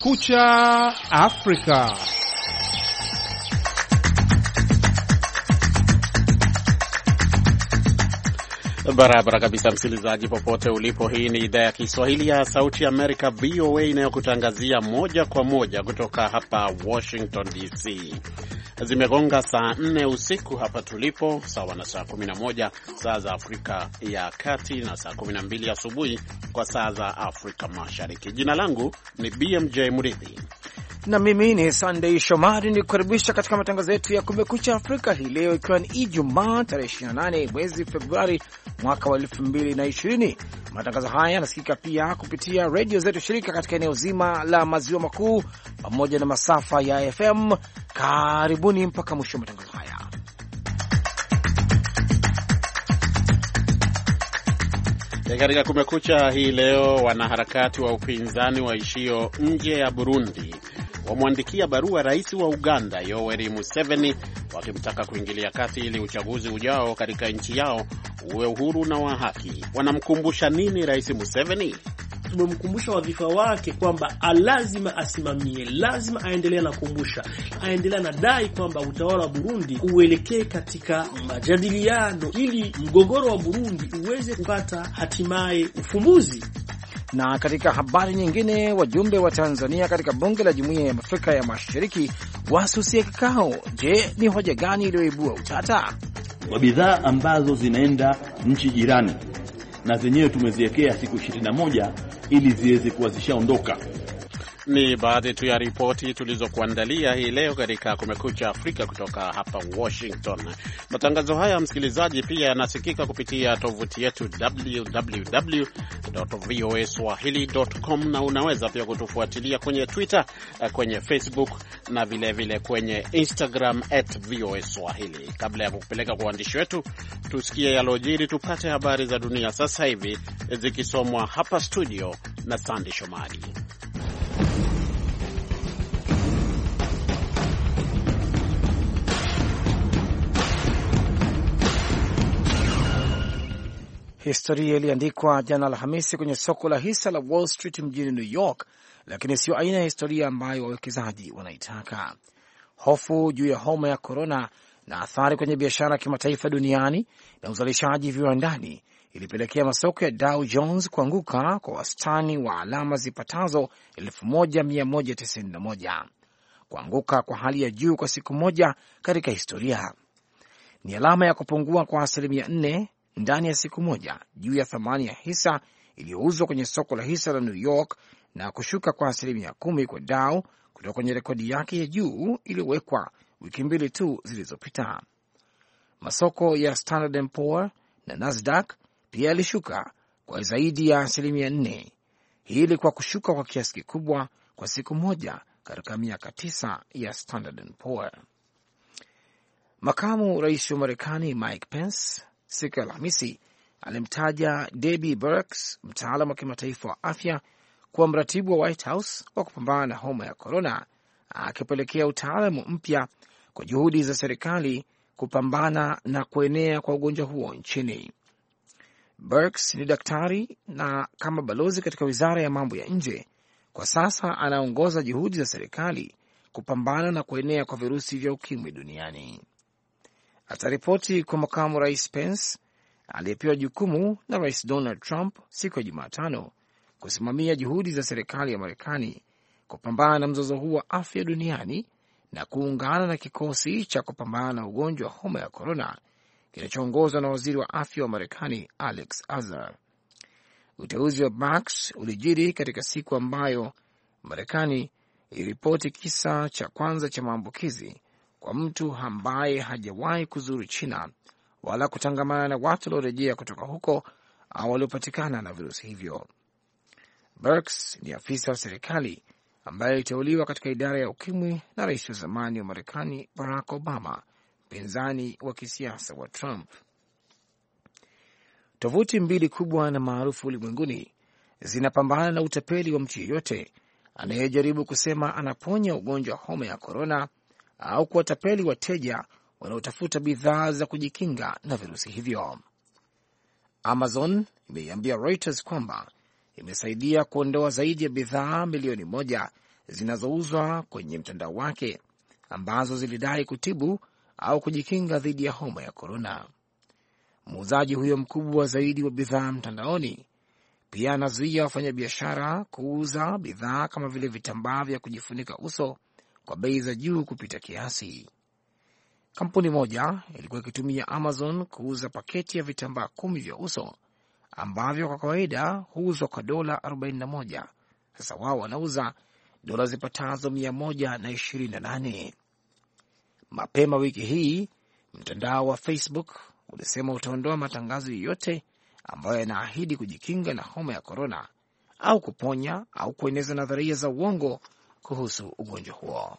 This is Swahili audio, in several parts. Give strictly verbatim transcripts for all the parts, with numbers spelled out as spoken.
Kucha Afrika. Barabara kabisa, msikilizaji popote ulipo. Hii ni idhaa ya Kiswahili ya Sauti Amerika V O A inayokutangazia moja kwa moja kutoka hapa Washington D C. Zimegonga saa nne usiku hapa tulipo, sawa na saa kumi na moja saa za Afrika ya Kati na saa kumi na mbili asubuhi kwa saa za Afrika Mashariki. Jina langu ni B M J Murithi na mimi ni Sunday Shomari, ni kukaribisha katika matangazo yetu ya Kumekucha Afrika hii leo, ikiwa ni Ijumaa tarehe ishirini na nane mwezi Februari mwaka wa elfu mbili na ishirini. Matangazo haya yanasikika pia kupitia redio zetu shirika katika eneo zima la maziwa makuu pamoja na masafa ya F M. Karibuni mpaka mwisho wa matangazo haya. Katika Kumekucha hii leo, wanaharakati wa upinzani waishio nje ya Burundi wamwandikia barua rais wa Uganda Yoweri Museveni wakimtaka kuingilia kati ili uchaguzi ujao katika nchi yao uwe uhuru na wa haki. Wanamkumbusha nini rais Museveni? Tumemkumbusha wadhifa wake kwamba lazima asimamie, lazima aendelee na kukumbusha, aendelee na dai kwamba utawala wa Burundi uelekee katika majadiliano ili mgogoro wa Burundi uweze kupata hatimaye ufumbuzi. Na katika habari nyingine, wajumbe wa Tanzania katika bunge la Jumuiya ya Afrika ya Mashariki wasusia kikao. Je, ni hoja gani iliyoibua utata? Kwa bidhaa ambazo zinaenda nchi jirani na zenyewe tumeziwekea siku ishirini na moja ili ziweze kuwa zishaondoka. Ni baadhi tu ya ripoti tulizokuandalia hii leo katika Kumekucha Afrika kutoka hapa Washington. Matangazo haya, msikilizaji, pia yanasikika kupitia tovuti yetu double-u double-u double-u dot voa swahili dot com, na unaweza pia kutufuatilia kwenye Twitter, kwenye Facebook na vile vile kwenye Instagram at voa swahili. Kabla ya kupeleka kwa waandishi wetu tusikie yalojiri, tupate habari za dunia sasa hivi zikisomwa hapa studio na Sandy Shomari. Historia iliandikwa jana Alhamisi kwenye soko la hisa la Wall Street mjini New York, lakini sio aina ya historia ambayo wawekezaji wanaitaka. Hofu juu ya homa ya korona na athari kwenye biashara ya kimataifa duniani na uzalishaji viwandani ilipelekea masoko ya Dow Jones kuanguka kwa wastani wa alama zipatazo elfu moja mia moja tisini na moja, kuanguka kwa hali ya juu kwa siku moja katika historia. Ni alama ya kupungua kwa asilimia nne ndani ya siku moja juu ya thamani ya hisa iliyouzwa kwenye soko la hisa la New York, na kushuka kwa asilimia kumi kwa Dow kutoka kwenye rekodi yake ya juu iliyowekwa wiki mbili tu zilizopita. Masoko ya Standard and Poor's na Nasdaq pia yalishuka kwa zaidi ya asilimia nne. Hii ilikuwa kushuka kwa kiasi kikubwa kwa siku moja katika miaka tisa ya Standard and Poor's. Makamu rais wa Marekani Mike Pence siku ya Alhamisi alimtaja Debbie Birx, mtaalamu wa kimataifa wa afya, kuwa mratibu wa White House wa kupambana na homa ya korona, akipelekea utaalamu mpya kwa juhudi za serikali kupambana na kuenea kwa ugonjwa huo nchini. Birx ni daktari na kama balozi katika wizara ya mambo ya nje, kwa sasa anaongoza juhudi za serikali kupambana na kuenea kwa virusi vya ukimwi duniani. Ataripoti kwa makamu rais Pence aliyepewa jukumu na rais Donald Trump siku ya Jumatano kusimamia juhudi za serikali ya Marekani kupambana na mzozo huu wa afya duniani na kuungana na kikosi cha kupambana na ugonjwa wa homa ya korona kinachoongozwa na waziri wa afya wa Marekani Alex Azar. Uteuzi wa Birx ulijiri katika siku ambayo Marekani iliripoti kisa cha kwanza cha maambukizi kwa mtu ambaye hajawahi kuzuru China wala kutangamana na watu waliorejea kutoka huko au waliopatikana na virusi hivyo. Birx ni afisa wa serikali ambaye aliteuliwa katika idara ya ukimwi na rais wa zamani wa Marekani Barack Obama, mpinzani wa kisiasa wa Trump. Tovuti mbili kubwa na maarufu ulimwenguni zinapambana na utapeli wa mtu yeyote anayejaribu kusema anaponya ugonjwa wa homa ya korona au kuwatapeli wateja wanaotafuta bidhaa za kujikinga na virusi hivyo. Amazon imeiambia Reuters kwamba imesaidia kuondoa zaidi ya bidhaa milioni moja zinazouzwa kwenye mtandao wake ambazo zilidai kutibu au kujikinga dhidi ya homa ya korona. Muuzaji huyo mkubwa zaidi wa bidhaa mtandaoni pia anazuia wafanyabiashara kuuza bidhaa kama vile vitambaa vya kujifunika uso kwa bei za juu kupita kiasi. Kampuni moja ilikuwa ikitumia Amazon kuuza paketi ya vitambaa kumi vya uso ambavyo kwa kawaida huuzwa kwa dola arobaini na moja. Sasa wao wanauza dola zipatazo mia moja na ishirini na nane. Mapema wiki hii mtandao wa Facebook ulisema utaondoa matangazo yoyote ambayo yanaahidi kujikinga na homa ya korona au kuponya au kueneza nadharia za uongo kuhusu ugonjwa huo.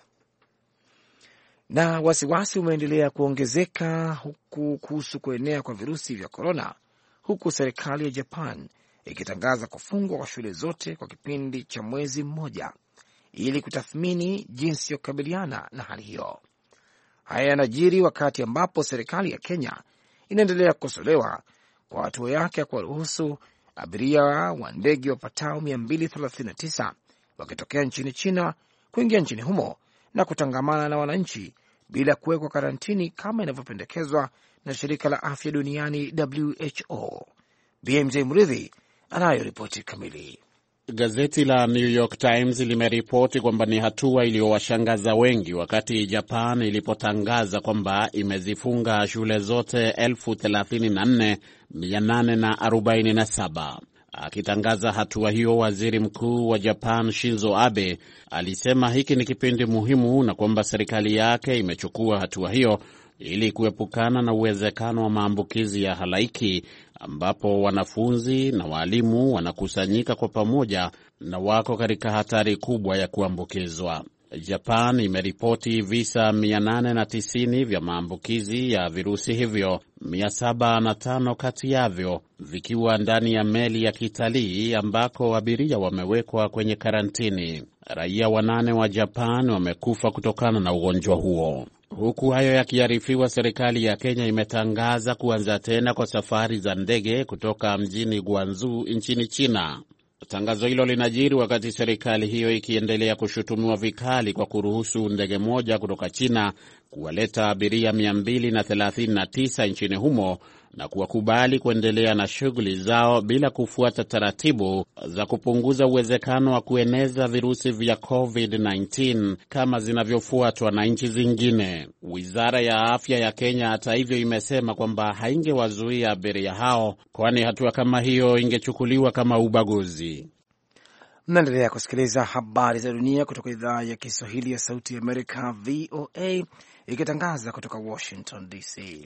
Na wasiwasi umeendelea kuongezeka huku kuhusu kuenea kwa virusi vya korona, huku serikali ya Japan ikitangaza kufungwa kwa shule zote kwa kipindi cha mwezi mmoja ili kutathmini jinsi ya kukabiliana na hali hiyo. Haya yanajiri wakati ambapo serikali ya Kenya inaendelea kukosolewa kwa hatua yake ya kuwaruhusu abiria wa ndege wapatao mia mbili thelathini na tisa wakitokea nchini China kuingia nchini humo na kutangamana na wananchi bila kuwekwa karantini kama inavyopendekezwa na shirika la afya duniani W H O. B M J Mridhi anayo ripoti kamili. Gazeti la New York Times limeripoti kwamba ni hatua iliyowashangaza wengi wakati Japan ilipotangaza kwamba imezifunga shule zote elfu thelathini na nne mia nane arobaini na saba. Akitangaza hatua hiyo, waziri mkuu wa Japan Shinzo Abe alisema hiki ni kipindi muhimu na kwamba serikali yake imechukua hatua hiyo ili kuepukana na uwezekano wa maambukizi ya halaiki ambapo wanafunzi na walimu wanakusanyika kwa pamoja na wako katika hatari kubwa ya kuambukizwa. Japan imeripoti visa mia nane tisini vya maambukizi ya virusi hivyo, mia saba na tano kati yavyo vikiwa ndani ya meli ya kitalii ambako abiria wamewekwa kwenye karantini. Raia wanane wa Japan wamekufa kutokana na ugonjwa huo. Huku hayo yakiarifiwa, serikali ya Kenya imetangaza kuanza tena kwa safari za ndege kutoka mjini Guangzhou nchini China. Tangazo hilo linajiri wakati serikali hiyo ikiendelea kushutumiwa vikali kwa kuruhusu ndege moja kutoka China kuwaleta abiria mia mbili thelathini na tisa nchini humo na kuwakubali kuendelea na shughuli zao bila kufuata taratibu za kupunguza uwezekano wa kueneza virusi vya covid kumi na tisa kama zinavyofuatwa na nchi zingine. Wizara ya afya ya Kenya hata hivyo imesema kwamba haingewazuia abiria hao, kwani hatua kama hiyo ingechukuliwa kama ubaguzi. Mnaendelea kusikiliza habari za dunia kutoka idhaa ya Kiswahili ya Sauti ya Amerika, V O A, ikitangaza kutoka Washington D C.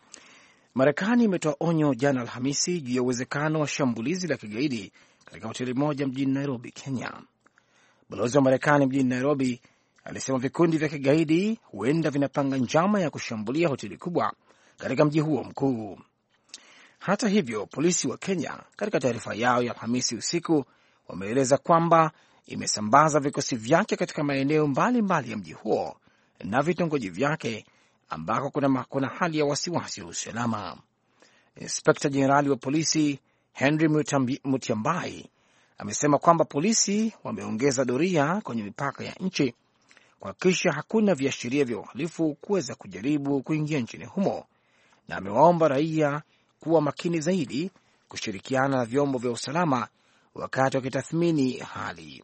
Marekani imetoa onyo jana Alhamisi juu ya uwezekano wa shambulizi la kigaidi katika hoteli moja mjini Nairobi, Kenya. Balozi wa Marekani mjini Nairobi alisema vikundi vya kigaidi huenda vinapanga njama ya kushambulia hoteli kubwa katika mji huo mkuu. Hata hivyo, polisi wa Kenya katika taarifa yao ya Alhamisi usiku wameeleza kwamba imesambaza vikosi vyake katika maeneo mbalimbali ya mji huo na vitongoji vyake ambako kuna, kuna hali ya wasiwasi wa usalama. Inspekta Jenerali wa polisi Henry Mutiambai amesema kwamba polisi wameongeza doria kwenye mipaka ya nchi kuhakikisha hakuna viashiria vya uhalifu kuweza kujaribu kuingia nchini humo, na amewaomba raia kuwa makini zaidi kushirikiana na vyombo vya usalama wakati wakitathmini hali.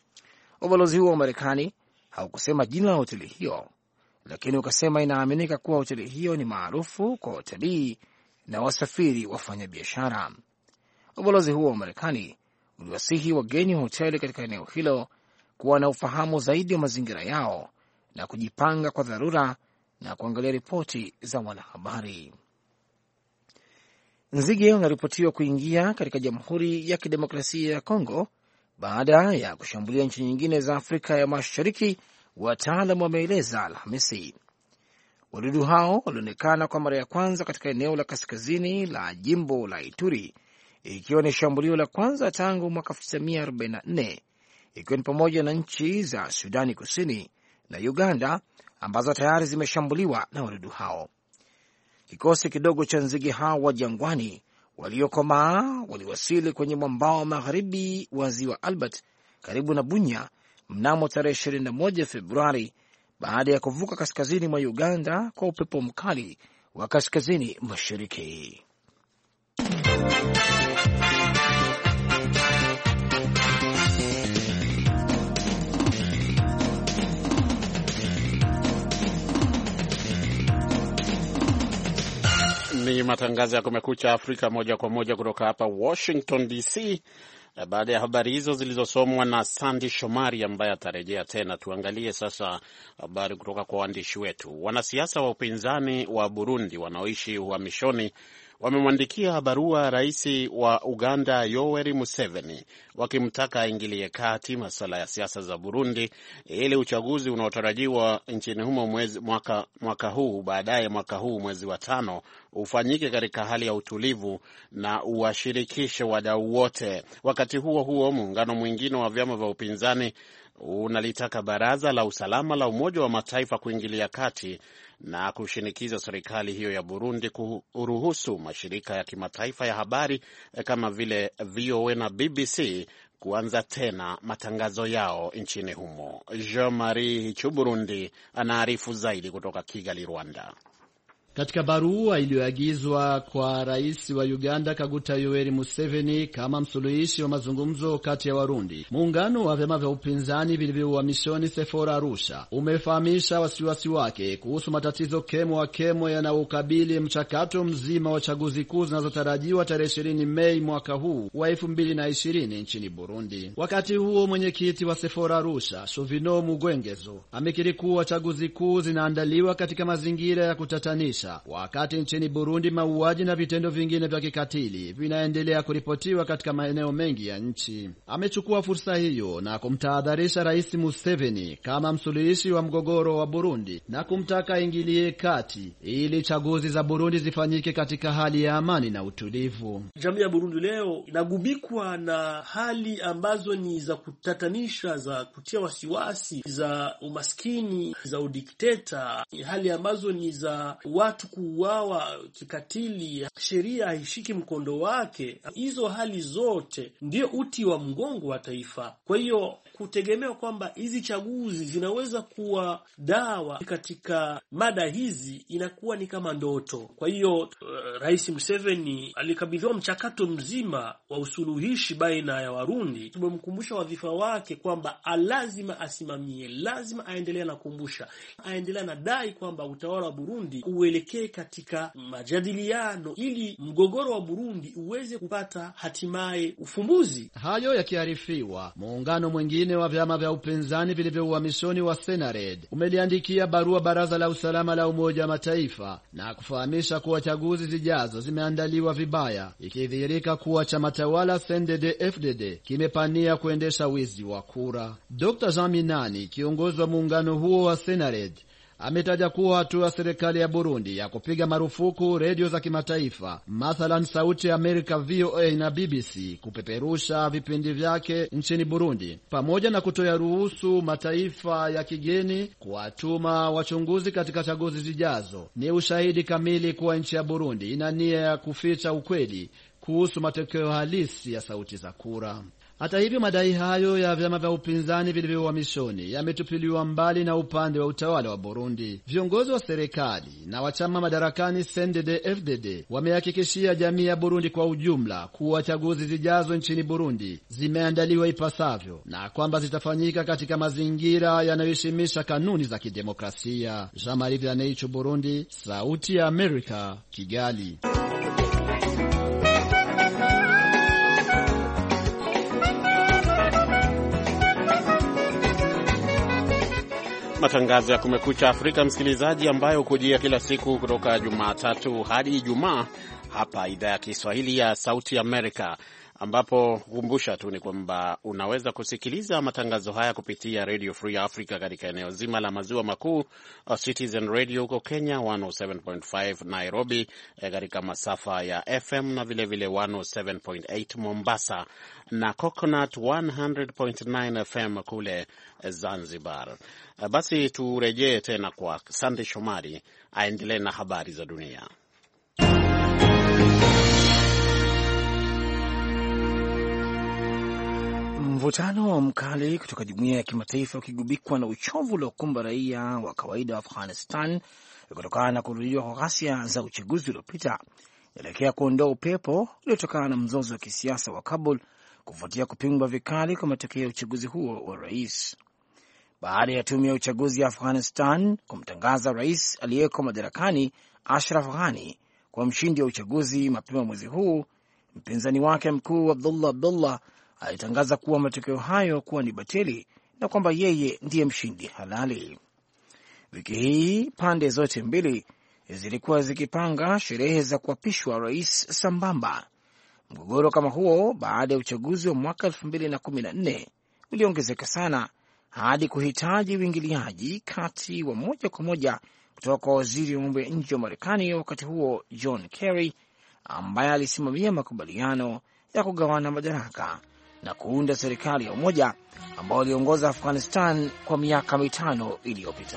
Ubalozi huo wa Marekani haukusema jina la hoteli hiyo, lakini ukasema inaaminika kuwa hoteli hiyo ni maarufu kwa watalii na wasafiri wafanya biashara. Ubalozi huo wa Marekani uliwasihi wageni wa hoteli katika eneo hilo kuwa na ufahamu zaidi wa mazingira yao na kujipanga kwa dharura na kuangalia ripoti za wanahabari. Nzige wanaripotiwa kuingia katika Jamhuri ya Kidemokrasia ya Kongo baada ya kushambulia nchi nyingine za Afrika ya Mashariki, wataalam wameeleza Alhamisi. Wadudu hao walionekana kwa mara ya kwanza katika eneo la kaskazini la jimbo la Ituri, ikiwa ni shambulio la kwanza tangu mwaka elfu tisa mia arobaini na nne, ikiwa ni pamoja na nchi za Sudani Kusini na Uganda ambazo tayari zimeshambuliwa na wadudu hao. Kikosi kidogo cha nzige hao wa jangwani waliokomaa waliwasili kwenye mwambao wa magharibi wa ziwa Albert karibu na Bunya mnamo tarehe ishirini na moja Februari baada ya kuvuka kaskazini mwa Uganda kwa upepo mkali wa kaskazini mashariki. Ni matangazo ya Kumekucha Afrika moja kwa moja kutoka hapa Washington D C. Baada ya habari hizo zilizosomwa na Sandy Shomari ambaye atarejea tena, tuangalie sasa habari kutoka kwa waandishi wetu. Wanasiasa wa upinzani wa Burundi wanaoishi uhamishoni wamemwandikia barua rais wa Uganda Yoweri Museveni wakimtaka aingilie kati masuala ya siasa za Burundi ili uchaguzi unaotarajiwa nchini humo mwezi mwaka, mwaka huu baadaye mwaka huu mwezi wa tano ufanyike katika hali ya utulivu na uwashirikishe wadau wote. Wakati huo huo, muungano mwingine wa vyama vya upinzani unalitaka Baraza la Usalama la Umoja wa Mataifa kuingilia kati na kushinikiza serikali hiyo ya Burundi kuruhusu mashirika ya kimataifa ya habari kama vile V O A na B B C kuanza tena matangazo yao nchini humo. Jean-Marie Chuburundi anaarifu zaidi kutoka Kigali, Rwanda. Katika barua iliyoagizwa kwa rais wa Uganda Kaguta Yoweri Museveni kama msuluhishi wa mazungumzo kati ya Warundi, muungano wa vyama vya upinzani vilivyo uhamishoni Sefora Arusha umefahamisha wasiwasi wake kuhusu matatizo kemo wa kemo yanayoukabili mchakato mzima wa chaguzi kuu zinazotarajiwa tarehe ishirini Mei mwaka huu wa elfu mbili na ishirini nchini Burundi. Wakati huo, mwenyekiti wa Sefora Arusha Shovino Mugwengezo amekiri kuwa chaguzi kuu zinaandaliwa katika mazingira ya kutatanisha, wakati nchini Burundi mauaji na vitendo vingine vya kikatili vinaendelea kuripotiwa katika maeneo mengi ya nchi. Amechukua fursa hiyo na kumtahadharisha Rais Museveni kama msuluhishi wa mgogoro wa Burundi na kumtaka ingilie kati ili chaguzi za Burundi zifanyike katika hali ya amani na utulivu. Jamii ya Burundi leo inagubikwa na hali ambazo ni za kutatanisha, za kutia wasiwasi, za umaskini, za udikteta, hali ambazo ni za watu kuuawa kikatili, sheria haishiki mkondo wake. Hizo hali zote ndio uti wa mgongo wa taifa. Kwa hiyo kutegemea kwamba hizi chaguzi zinaweza kuwa dawa katika mada hizi inakuwa ni kama ndoto. Kwa hiyo uh, Rais Museveni alikabidhiwa mchakato mzima wa usuluhishi baina ya Warundi. Tumemkumbusha wadhifa wake kwamba lazima asimamie, lazima aendelee na kumbusha, aendelee na dai kwamba utawala wa Burundi uelekee katika majadiliano ili mgogoro wa Burundi uweze kupata hatimaye ufumbuzi. Hayo yakiarifiwa, muungano mwingine wa vyama vya upinzani vilivyo uhamishoni wa Senared umeliandikia barua Baraza la Usalama la Umoja wa Mataifa na kufahamisha kuwa chaguzi zijazo zimeandaliwa vibaya, ikidhihirika kuwa chama tawala C N D D F D D kimepania kuendesha wizi wa kura. Doctor Jean Minani, kiongozi wa muungano huo wa Senared, ametaja kuwa hatua ya serikali ya Burundi ya kupiga marufuku redio za kimataifa, mathalan Sauti ya Amerika V O A na B B C, kupeperusha vipindi vyake nchini Burundi, pamoja na kutoa ruhusu mataifa ya kigeni kuwatuma wachunguzi katika chaguzi zijazo, ni ushahidi kamili kuwa nchi ya Burundi ina nia ya kuficha ukweli kuhusu matokeo halisi ya sauti za kura. Hata hivyo, madai hayo ya vyama vya upinzani vilivyo uhamishoni yametupiliwa mbali na upande wa utawala wa Burundi. Viongozi wa serikali na wa chama madarakani C N D D F D D wamehakikishia jamii ya Burundi kwa ujumla kuwa chaguzi zijazo nchini Burundi zimeandaliwa ipasavyo na kwamba zitafanyika katika mazingira yanayoheshimisha kanuni za kidemokrasia. Jean-Marie Vianney, Burundi, Sauti ya Amerika, Kigali. Matangazo ya Kumekucha Afrika, msikilizaji, ambayo hukujia kila siku kutoka Jumatatu hadi Ijumaa hapa idhaa ya Kiswahili ya Sauti Amerika, ambapo kukumbusha tu ni kwamba unaweza kusikiliza matangazo haya kupitia Radio Free Africa katika eneo zima la maziwa makuu, Citizen Radio huko Kenya one oh seven point five, Nairobi katika masafa ya F M na vile vile one oh seven point eight Mombasa, na Coconut one hundred point nine F M kule Zanzibar. Basi turejee tena kwa Sandy Shomari aendelee na habari za dunia. Mvutano mkali kutoka jumuiya ya kimataifa ukigubikwa na uchovu uliokumba raia wa kawaida wa Afghanistan kutokana na kurudiwa kwa ghasia za uchaguzi uliopita, inaelekea kuondoa upepo uliotokana na mzozo wa kisiasa wa Kabul kufuatia kupingwa vikali kwa matokeo ya uchaguzi huo wa rais. Baada ya tume ya uchaguzi ya Afghanistan kumtangaza rais aliyeko madarakani Ashraf Ghani kwa mshindi wa uchaguzi mapema mwezi huu, mpinzani wake mkuu Abdullah Abdullah alitangaza kuwa matokeo hayo kuwa ni batili na kwamba yeye ndiye mshindi halali. Wiki hii pande zote mbili zilikuwa zikipanga sherehe za kuapishwa rais sambamba. Mgogoro kama huo baada ya uchaguzi wa mwaka elfu mbili na kumi na nne uliongezeka sana hadi kuhitaji uingiliaji kati wa moja kwa moja kutoka kwa waziri wa mambo ya nje wa Marekani wakati huo John Kerry, ambaye alisimamia makubaliano ya kugawana madaraka na kuunda serikali ya umoja ambao iliongoza Afghanistan kwa miaka mitano iliyopita.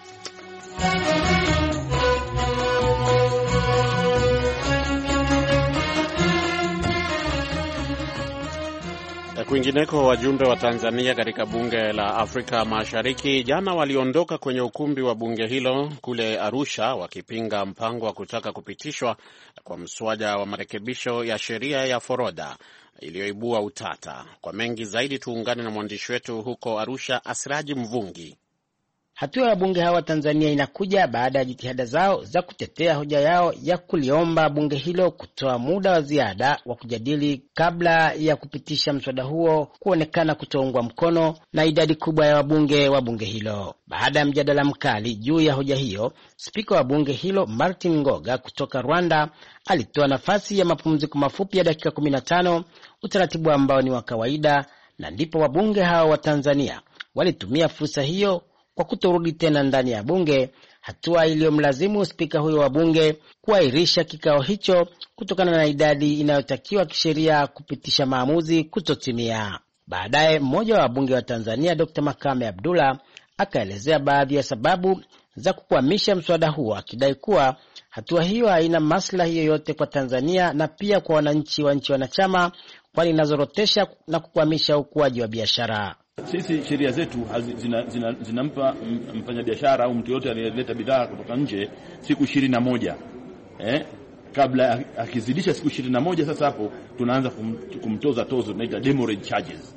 Kwingineko, wajumbe wa Tanzania katika bunge la Afrika Mashariki jana waliondoka kwenye ukumbi wa bunge hilo kule Arusha wakipinga mpango wa kutaka kupitishwa kwa mswada wa marekebisho ya sheria ya forodha iliyoibua utata. Kwa mengi zaidi tuungane na mwandishi wetu huko Arusha, Asiraji Mvungi. Hatua ya bunge hawa Tanzania inakuja baada ya jitihada zao za kutetea hoja yao ya kuliomba bunge hilo kutoa muda wa ziada wa kujadili kabla ya kupitisha mswada huo kuonekana kutoungwa mkono na idadi kubwa ya wabunge wa bunge hilo. Baada ya mjadala mkali juu ya hoja hiyo, spika wa bunge hilo Martin Ngoga kutoka Rwanda alitoa nafasi ya mapumziko mafupi ya dakika kumi na tano, utaratibu ambao ni wa kawaida, na ndipo wabunge hao wa Tanzania walitumia fursa hiyo kwa kutorudi tena ndani ya bunge, hatua iliyomlazimu spika huyo wa bunge kuahirisha kikao hicho kutokana na idadi inayotakiwa kisheria kupitisha maamuzi kutotimia. Baadaye mmoja wa wabunge wa Tanzania Dokta Makame Abdullah akaelezea baadhi ya sababu za kukwamisha mswada huo, akidai kuwa hatua hiyo haina maslahi yoyote kwa Tanzania na pia kwa wananchi wa nchi wanachama, kwani inazorotesha na kukwamisha ukuaji wa biashara. Sisi sheria zetu zinampa zina, zina mfanyabiashara au mtu yote anayeleta bidhaa kutoka nje siku ishirini na moja. Eh? Kabla akizidisha siku ishirini na moja, sasa hapo tunaanza kum, kumtoza tozo, tunaita demurrage charges.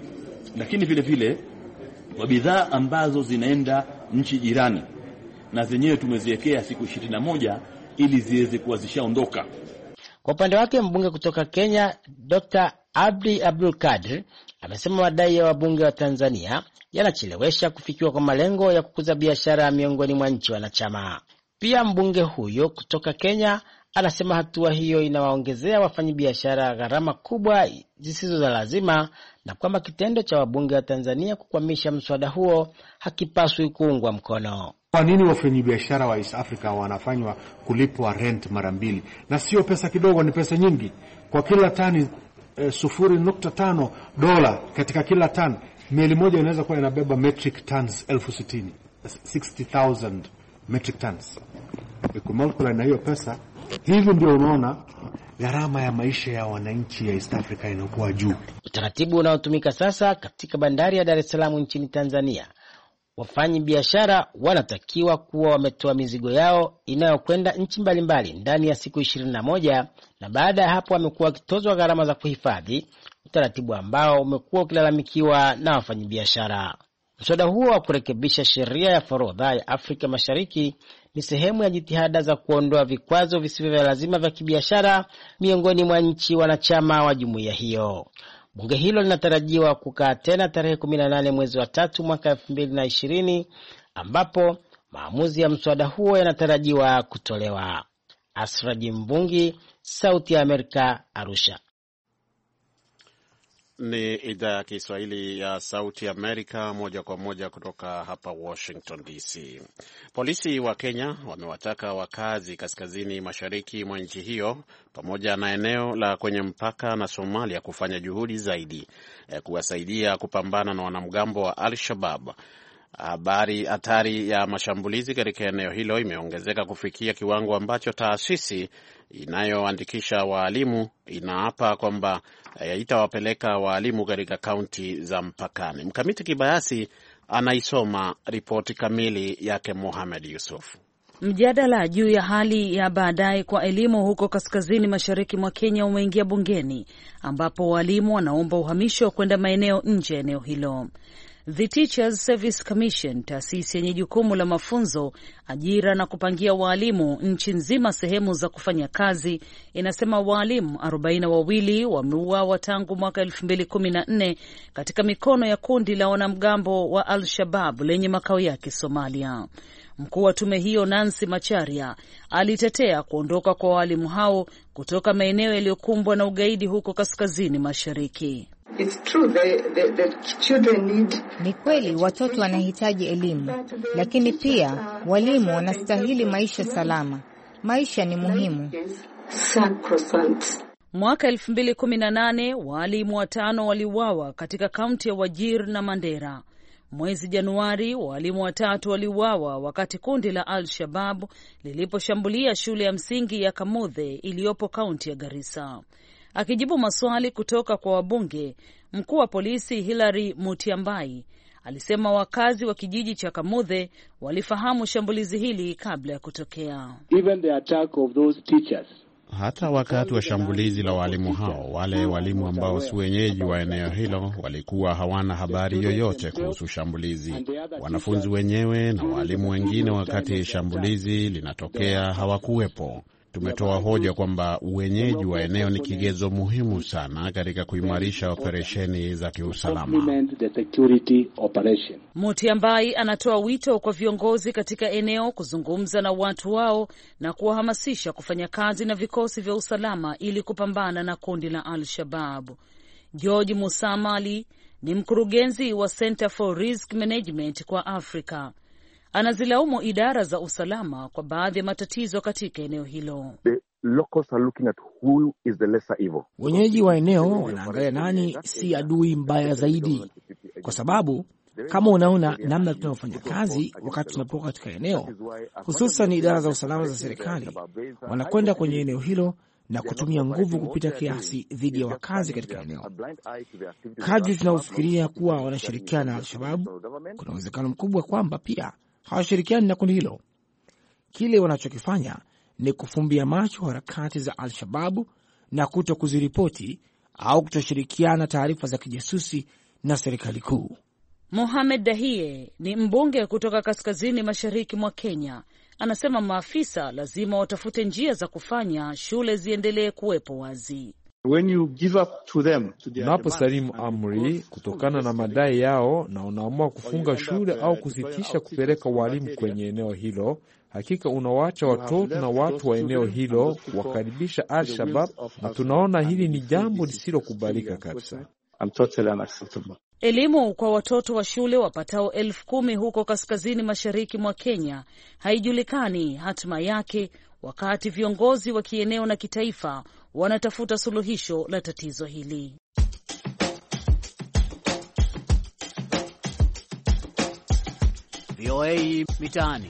Lakini vile vile kwa bidhaa ambazo zinaenda nchi jirani na zenyewe tumeziwekea siku ishirini na moja ili ziweze kuwa zishaondoka. Kwa upande wake mbunge kutoka Kenya Doctor Abdi Abdul Kadir amesema madai ya wabunge wa Tanzania yanachelewesha kufikiwa kwa malengo ya kukuza biashara miongoni mwa nchi wanachama. Pia mbunge huyo kutoka Kenya anasema hatua hiyo inawaongezea wafanyabiashara gharama kubwa zisizo za lazima na kwamba kitendo cha wabunge wa Tanzania kukwamisha mswada huo hakipaswi kuungwa mkono. Kwa nini wafanyabiashara wa East Africa wanafanywa kulipwa rent mara mbili? Na sio pesa kidogo, ni pesa nyingi. Kwa kila tani e, sufuri nukta tano dola katika kila tani. Meli moja inaweza kuwa inabeba metric tons elfu sitini. sixty thousand metric tons. Ikumulkula na hiyo pesa, hivi ndio unaona gharama ya maisha ya wananchi ya East Africa inakuwa juu. Utaratibu unaotumika sasa katika bandari ya Dar es Salaam nchini Tanzania, wafanyi biashara wanatakiwa kuwa wametoa mizigo yao inayokwenda nchi mbalimbali ndani ya siku ishirini na moja, na baada ya hapo wamekuwa wakitozwa gharama za kuhifadhi, utaratibu ambao umekuwa ukilalamikiwa na wafanyi biashara. Mswada huo wa kurekebisha sheria ya forodha ya Afrika Mashariki ni sehemu ya jitihada za kuondoa vikwazo visivyo vya lazima vya kibiashara miongoni mwa nchi wanachama wa jumuiya hiyo. Bunge hilo linatarajiwa kukaa tena tarehe kumi na nane mwezi wa tatu mwaka elfu mbili na ishirini, ambapo maamuzi ya mswada huo yanatarajiwa kutolewa. Asraji Mbungi, Sauti ya Amerika, Arusha. Ni idhaa ya Kiswahili ya Sauti Amerika, moja kwa moja kutoka hapa Washington D C. Polisi wa Kenya wamewataka wakazi kaskazini mashariki mwa nchi hiyo pamoja na eneo la kwenye mpaka na Somalia kufanya juhudi zaidi eh, kuwasaidia kupambana na wanamgambo wa Al-Shabaab. habari hatari ya mashambulizi katika eneo hilo imeongezeka kufikia kiwango ambacho taasisi inayoandikisha waalimu inaapa kwamba itawapeleka waalimu katika kaunti za mpakani. Mkamiti Kibayasi anaisoma ripoti kamili yake Mohamed Yusuf. Mjadala juu ya hali ya baadaye kwa elimu huko kaskazini mashariki mwa Kenya umeingia bungeni, ambapo walimu wanaomba uhamisho kwenda maeneo nje ya eneo hilo. The Teachers Service Commission, taasisi yenye jukumu la mafunzo, ajira na kupangia walimu nchi nzima sehemu za kufanya kazi, inasema walimu arobaini na wawili wameuawa tangu mwaka elfu mbili kumi na nne katika mikono ya kundi la wanamgambo wa Al-Shabaab lenye makao yake Somalia. Mkuu wa tume hiyo Nancy Macharia alitetea kuondoka kwa walimu hao kutoka maeneo yaliyokumbwa na ugaidi huko kaskazini mashariki. It's true, the, the, the children need... Ni kweli watoto wanahitaji elimu, lakini pia walimu wanastahili maisha salama. Maisha ni muhimu. Mwaka elfu mbili kumi na nane walimu watano waliuawa katika kaunti ya Wajir na Mandera. Mwezi Januari walimu watatu waliuawa wakati kundi la Al-Shabaab liliposhambulia shule ya msingi ya Kamuthe iliyopo kaunti ya Garissa. Akijibu maswali kutoka kwa wabunge, mkuu wa polisi Hilary Mutyambai alisema wakazi wa kijiji cha Kamuthe walifahamu shambulizi hili kabla ya kutokea. Even the attack of those teachers. Hata wakati wa shambulizi la walimu hao, wale walimu ambao si wenyeji wa eneo hilo walikuwa hawana habari yoyote kuhusu shambulizi. Wanafunzi wenyewe na walimu wengine wakati shambulizi linatokea hawakuwepo. Tumetoa hoja kwamba uwenyeji wa eneo ni kigezo muhimu sana katika kuimarisha operesheni za kiusalama. Mutyambai anatoa wito kwa viongozi katika eneo kuzungumza na watu wao na kuwahamasisha kufanya kazi na vikosi vya usalama ili kupambana na kundi la Al-Shabaab. George Musamali ni mkurugenzi wa Center for Risk Management kwa Afrika. Anazilaumu idara za usalama kwa baadhi ya matatizo katika eneo hilo. Wenyeji wa eneo wanaangalia nani si adui mbaya zaidi, kwa sababu kama unaona namna tunayofanya kazi wakati tunapokuwa katika eneo, hususan idara za usalama za serikali wanakwenda kwenye eneo hilo na kutumia nguvu kupita kiasi dhidi ya wakazi katika eneo. Kadri tunaofikiria kuwa wanashirikiana na Al-Shabaab, kuna uwezekano mkubwa kwamba pia hawashirikiani na kundi hilo. Kile wanachokifanya ni kufumbia macho harakati za Al-Shabaab na kuto kuziripoti au kutoshirikiana taarifa za kijasusi na serikali kuu. Mohamed Dahie ni mbunge kutoka kaskazini mashariki mwa Kenya. Anasema maafisa lazima watafute njia za kufanya shule ziendelee kuwepo wazi. Unaposalimu amri kutokana na madai yao na unaamua kufunga shule au kusitisha kupeleka walimu kwenye eneo hilo, hakika unawaacha watoto na watu wa eneo hilo wakaribisha Al-Shabaab, na tunaona hili ni jambo lisilokubalika kabisa. Elimu kwa watoto wa shule wapatao elfu kumi huko kaskazini mashariki mwa Kenya haijulikani hatima yake, wakati viongozi wa kieneo na kitaifa wanatafuta suluhisho la tatizo hili. V O A Mitaani.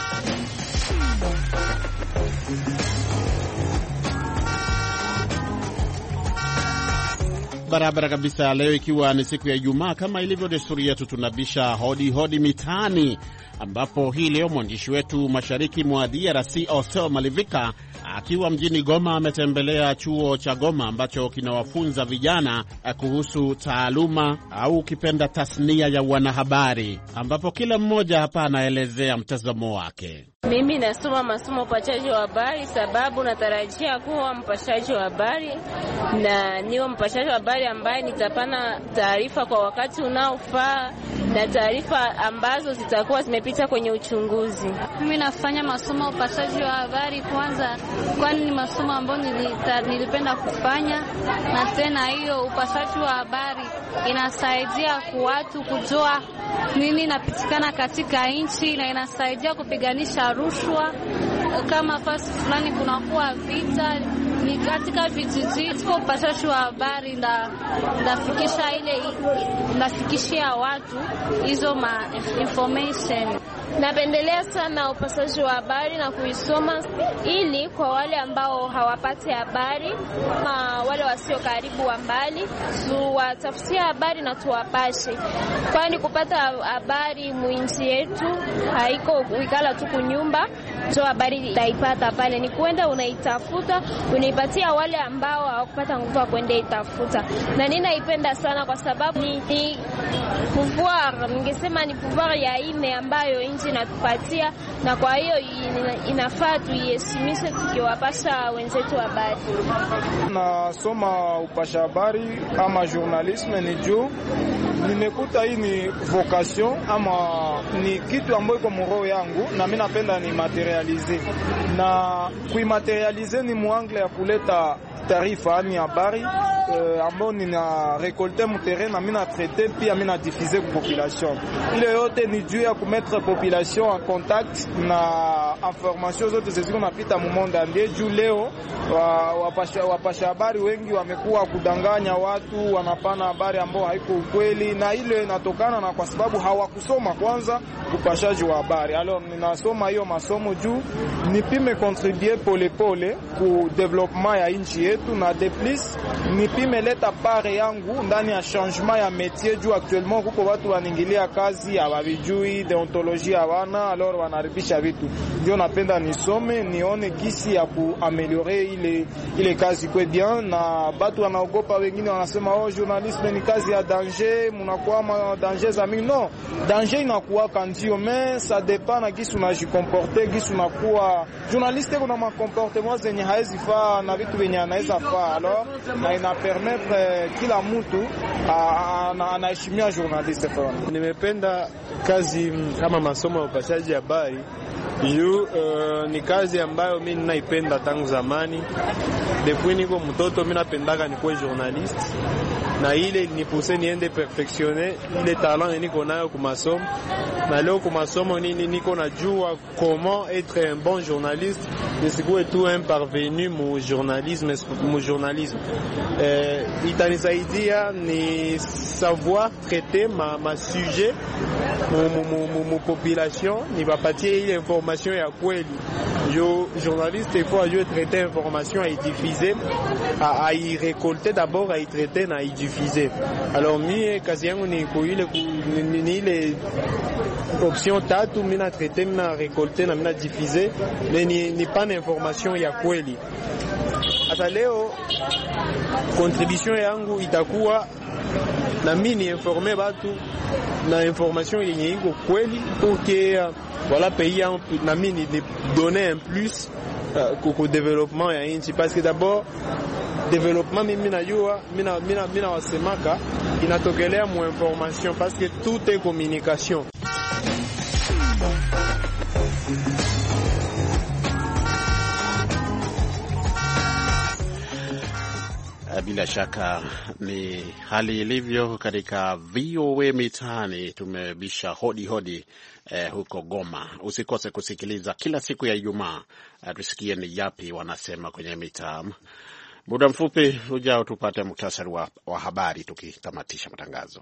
Barabara kabisa. Leo ikiwa ni siku ya Ijumaa, kama ilivyo desturi yetu, tunabisha hodi hodi mitaani, ambapo hii leo mwandishi wetu mashariki mwa D R C Ostel Malivika akiwa mjini Goma ametembelea chuo cha Goma ambacho kinawafunza vijana kuhusu taaluma au ukipenda tasnia ya wanahabari, ambapo kila mmoja hapa anaelezea mtazamo wake. Mimi nasoma masomo upashaji wa habari sababu natarajia kuwa mpashaji wa habari, na niwe mpashaji wa habari ambaye nitapana taarifa kwa wakati unaofaa na taarifa ambazo zitakuwa zimepita kwenye uchunguzi. Mimi nafanya masomo upashaji wa habari kwanza, kwani ni masomo ambayo nilipenda kufanya, na tena hiyo upashaji wa habari inasaidia kwa watu kujua nini inapitikana katika nchi, na inasaidia kupiganisha rushwa. Kama fasi fulani kunakuwa vita, ni katika vijiji kwa upashaji wa habari na nafikisha ile nafikishia watu hizo ma information. Napendelea sana upasaji wa habari na kuisoma ili kwa wale ambao hawapati habari na wale wasio karibu wa mbali tuwatafutie habari na tuwapashe, kwani kupata habari mwinchi yetu haiko uikala tu kunyumba so habari itaipata pale, ni kwenda unaitafuta unaipatia wale ambao hawakupata nguvu ya kwenda itafuta. Na ninaipenda sana kwa sababu ni, ni pouvoir, ningesema ni pouvoir ya ine ambayo nchi inatupatia, na kwa hiyo inafaa tuiheshimishe tukiwapasha wenzetu habari. Nasoma upasha habari ama journalisme ni juu nimekuta hii ni vocation ama ni kitu ambayo iko mroho yangu na mimi napenda ni materialize, na kuimaterialize ni muangle ya kuleta taarifa ni habari uh, ambao nina récolter mu terrain na mina traiter pia mina diffuser kwa population. Ile yote ni juu ya kumettre population en contact na information zote zilizo napita mu monde ande. Juu leo wapasha wapasha habari wengi wamekuwa kudanganya watu, wanapana habari ambao haiko ukweli, na ile inatokana na kwa sababu hawakusoma kwanza upashaji wa habari. Alors ninasoma hiyo masomo juu nipime contribuer pole pole ku development ya nchi yetu, na de plus nipime leta part yangu ndani ya changement ya métier juu actuellement kuko watu wanaingilia kazi hawajui deontologie hawana, alors wanaribisha vitu. Ndio napenda nisome nione gisi ya kuaméliorer ile ile kazi kwa bien, na watu wanaogopa, wengine wanasema oh journalisme ni kazi ya danger, mnakuwa ma danger za mimi. No, danger inakuwa kandio, mais ça dépend na gisi unajikomporter, gisi unakuwa journaliste kuna ma comportement zenye haezi faa na vitu venye anaweza faa, alors na ina permettre kila mtu anaheshimia journaliste. Nimependa kazi kama masomo ya upashaji habari yu uh, ni kazi ambayo mimi ninaipenda tangu zamani. Depuis niko mtoto mimi napendaka nikuwe journaliste, na ile nipuse niende perfectionner ile talent niko nayo kwa masomo, na leo kwa masomo nini niko najua comment être un bon journaliste, nisikuwe tu un parvenu mu journalisme mu journalisme. Eh, itanisaidia ni savoir traiter ma ma sujet mu mu mu, mu population, ni bapatie ile information ya kweli. Jo journaliste il faut ajouter traiter information et diffuser, à, à y récolter d'abord, à y traiter na y diffuser. Alors mie kazi yangu ni kuile ni ile option tatu, mina traiter, mina récolter na mina diffuser, mais ni ni pas information ya kweli. Hata leo contribution yangu itakuwa na mimi informer watu na information yenye iko kweli pour que uh, voilà pays na mimi ni donner un plus uh, kwa développement ya nchi, parce que d'abord développement mimi najua mina mina mina wasemaka inatokelea mu information, parce que tout est communication. Bila shaka ni hali ilivyo katika V O A Mitaani. Tumebisha hodi hodi eh, huko Goma. Usikose kusikiliza kila siku ya Ijumaa, eh, tusikie ni yapi wanasema kwenye mitaa. Muda mfupi ujao tupate muhtasari wa, wa habari tukitamatisha matangazo.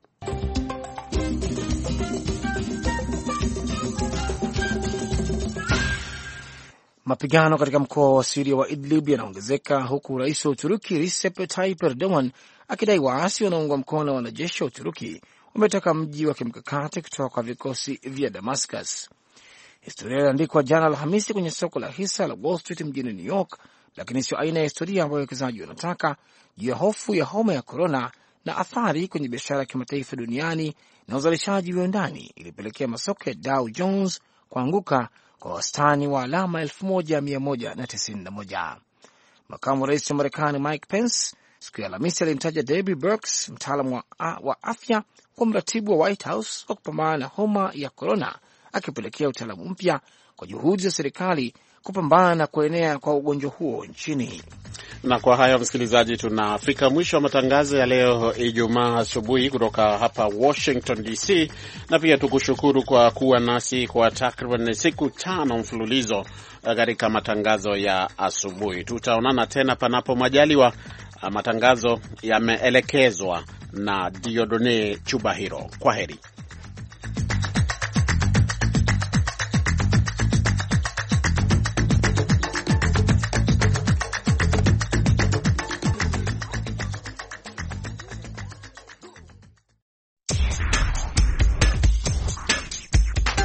Mapigano katika mkoa wa Syria wa Idlib yanaongezeka huku rais wa Uturuki Recep Tayyip Erdogan akidai waasi wanaungwa mkono wa wanajeshi wa Uturuki wameteka mji wa kimkakati kutoka kwa vikosi vya Damascus. Historia iliandikwa jana Alhamisi kwenye soko la hisa la Wall Street mjini New York, lakini sio aina ya historia ambayo wawekezaji wanataka, juu ya hofu ya homa ya korona na athari kwenye biashara ya kimataifa duniani na uzalishaji viwandani ilipelekea masoko ya Dow Jones kuanguka kwa wastani wa alama elfu moja mia moja tisini na moja. Makamu wa rais wa Marekani Mike Pence siku ya Alhamisi alimtaja Debbie Birx, mtaalamu wa, wa afya, kwa mratibu wa White House wa kupambana na homa ya korona, akipelekea utaalamu mpya kwa juhudi za serikali kupambana na kuenea kwa ugonjwa huo nchini. Na kwa hayo msikilizaji, tunafika mwisho wa matangazo ya leo Ijumaa asubuhi kutoka hapa Washington D C, na pia tukushukuru kwa kuwa nasi kwa takriban siku tano mfululizo katika matangazo ya asubuhi. Tutaonana tena panapo majaliwa. Matangazo yameelekezwa na Diodone Chubahiro. Kwaheri.